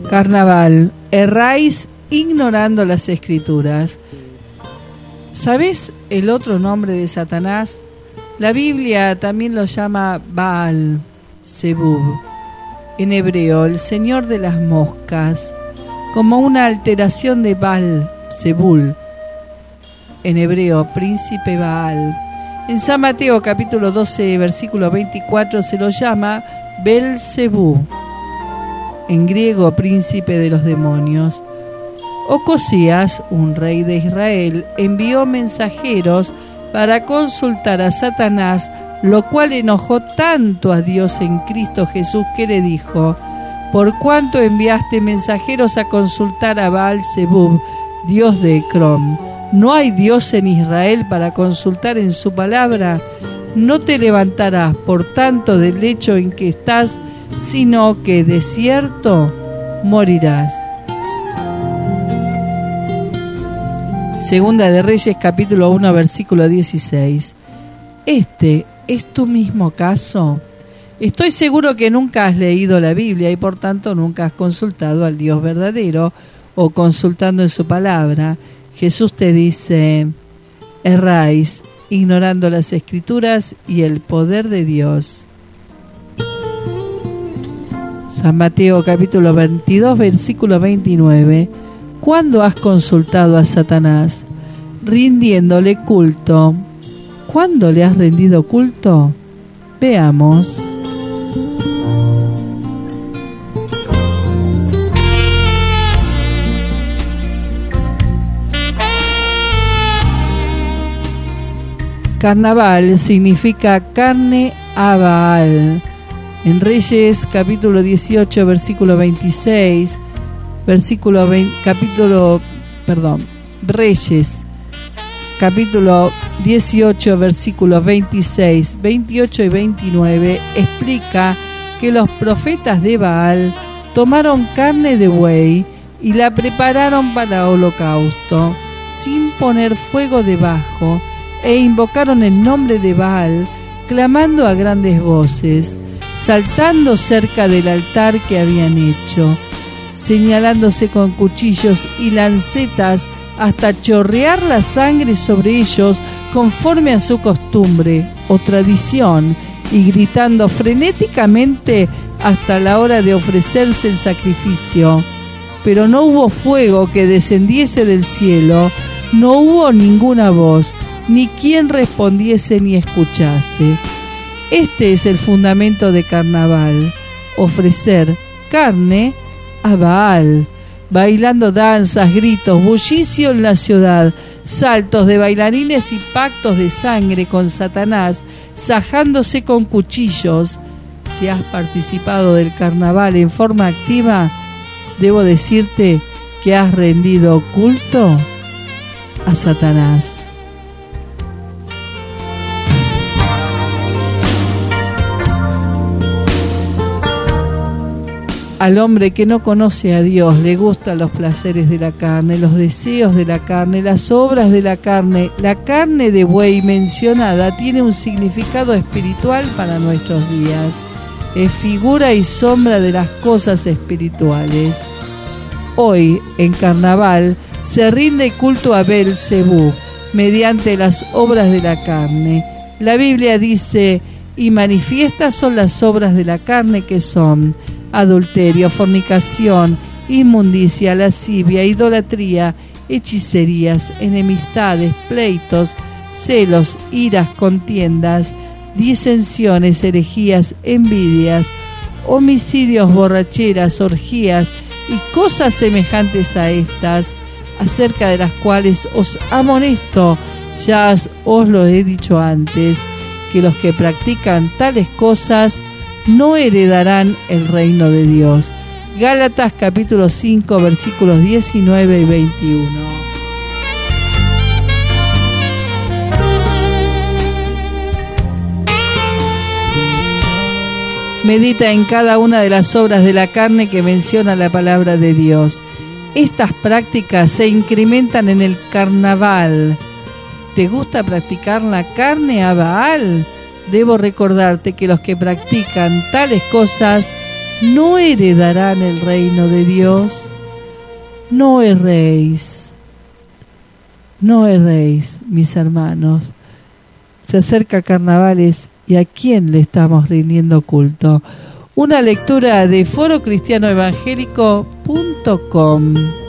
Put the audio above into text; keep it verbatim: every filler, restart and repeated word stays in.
Carnaval, erráis ignorando las escrituras. ¿Sabés el otro nombre de Satanás? La Biblia también lo llama Baal Zebub, en hebreo el señor de las moscas, como una alteración de Baal Zebul, en hebreo príncipe Baal. En San Mateo capítulo doce versículo veinticuatro se lo llama Belzebú, en griego príncipe de los demonios. Ocosías, un rey de Israel, envió mensajeros para consultar a Satanás, lo cual enojó tanto a Dios en Cristo Jesús que le dijo: ¿por cuánto enviaste mensajeros a consultar a Baal-Zebub, dios de Ecrón? ¿No hay Dios en Israel para consultar en su palabra? No te levantarás, por tanto, del lecho en que estás, sino que de cierto morirás. Segunda de Reyes, capítulo uno, versículo dieciséis. ¿Este es tu mismo caso? Estoy seguro que nunca has leído la Biblia y por tanto nunca has consultado al Dios verdadero o consultando en su palabra. Jesús te dice: erráis ignorando las escrituras y el poder de Dios. San Mateo capítulo veintidós, versículo veintinueve. ¿Cuándo has consultado a Satanás? Rindiéndole culto. ¿Cuándo le has rendido culto? Veamos. Carnaval significa carne a Baal. En Reyes capítulo dieciocho versículo veintiséis, versículo veinte, capítulo, perdón, Reyes capítulo dieciocho versículos veintiséis, veintiocho y veintinueve explica que los profetas de Baal tomaron carne de buey y la prepararon para holocausto sin poner fuego debajo, e invocaron el nombre de Baal, clamando a grandes voces, saltando cerca del altar que habían hecho, señalándose con cuchillos y lancetas hasta chorrear la sangre sobre ellos conforme a su costumbre o tradición, y gritando frenéticamente hasta la hora de ofrecerse el sacrificio. Pero no hubo fuego que descendiese del cielo, no hubo ninguna voz, ni quien respondiese ni escuchase. Este es el fundamento de carnaval: ofrecer carne a Baal, bailando danzas, gritos, bullicio en la ciudad, saltos de bailarines y pactos de sangre con Satanás, sajándose con cuchillos. Si has participado del carnaval en forma activa, debo decirte que has rendido culto a Satanás. Al hombre que no conoce a Dios le gustan los placeres de la carne, los deseos de la carne, las obras de la carne. La carne de buey mencionada tiene un significado espiritual para nuestros días. Es figura y sombra de las cosas espirituales. Hoy, en carnaval, se rinde culto a Belzebú mediante las obras de la carne. La Biblia dice: y manifiestas son las obras de la carne, que son adulterio, fornicación, inmundicia, lascivia, idolatría, hechicerías, enemistades, pleitos, celos, iras, contiendas, disensiones, herejías, envidias, homicidios, borracheras, orgías y cosas semejantes a estas, acerca de las cuales os amonesto, ya os lo he dicho antes, que los que practican tales cosas no heredarán el reino de Dios. Gálatas capítulo cinco versículos diecinueve y veintiuno. Medita en cada una de las obras de la carne que menciona la palabra de Dios. Estas prácticas se incrementan en el carnaval. ¿Te gusta practicar la carne a Baal? Debo recordarte que los que practican tales cosas no heredarán el reino de Dios. No erréis, no erréis, mis hermanos. Se acerca Carnavales y ¿a quién le estamos rindiendo culto? Una lectura de foro cristiano evangélico punto com.